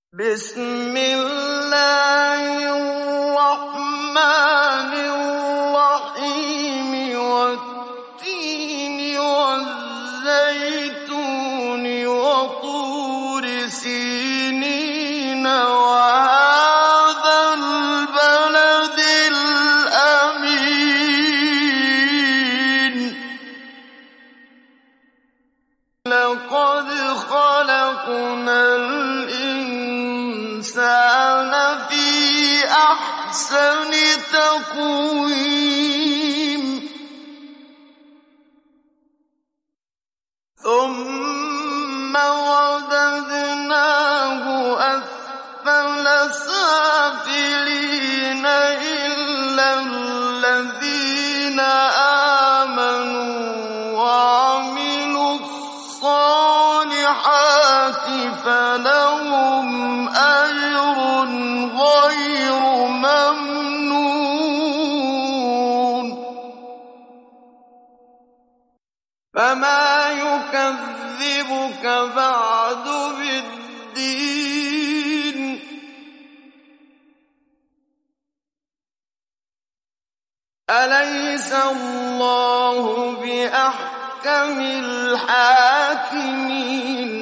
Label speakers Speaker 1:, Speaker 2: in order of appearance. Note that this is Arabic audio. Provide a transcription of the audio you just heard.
Speaker 1: بسم الله الرحمن الرحيم والتين والزيتون وطور سينين وهذا البلد الأمين لقد خلقنا الإنسان في أحسن تقويم ثم رددناه أسفل سافلين إلا الذين آمنوا وعملوا الصالحات فلهم أجر غير ممنون فما يكذبك بعد بالدين أليس الله بأحكم الحاكمين